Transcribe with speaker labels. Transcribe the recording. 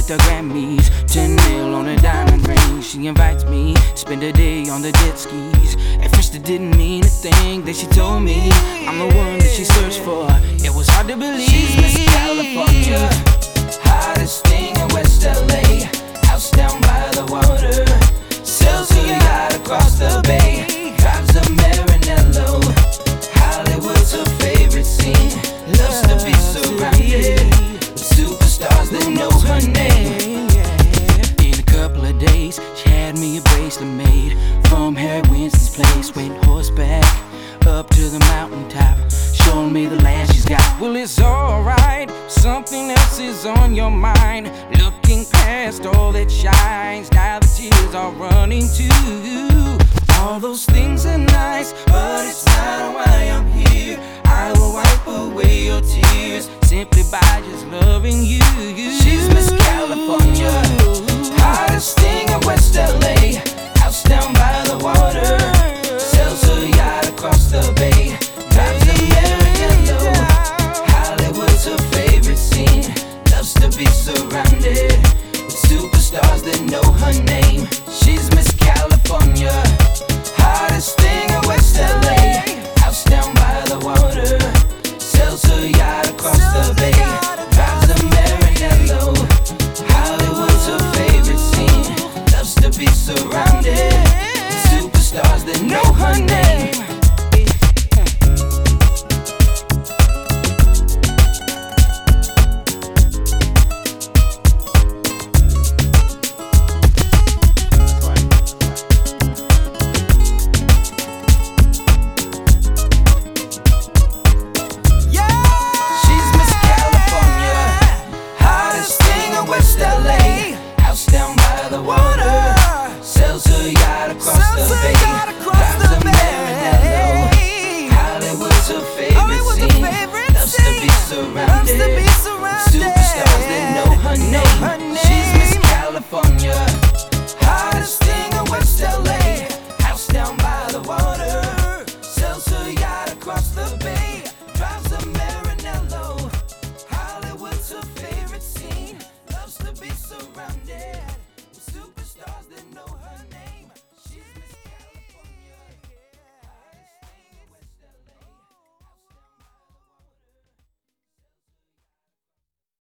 Speaker 1: at the Grammys. 10 mil on a diamond ring. She invites me to spend a day on the jet skis. At first it didn't mean a thing that she told me I'm the one that she searched for. It was hard to believe.
Speaker 2: She's Miss California, hottest thing in West LA. House down by the water, sails her yacht across the bay. Drives a Maranello, Hollywood's her favorite scene. Loves to be surrounded with superstars that know her name.
Speaker 1: In a couple of days, she had me a bracelet made from Harry Winston's place. Went horseback up to the mountaintop, showing me the land she's got. Well, it's alright, something else is on your mind. Looking past all that shines, now the tears are running too. All those things are nice, but it's not why I'm here. I will wipe away your tears simply by just loving you.
Speaker 2: She's Miss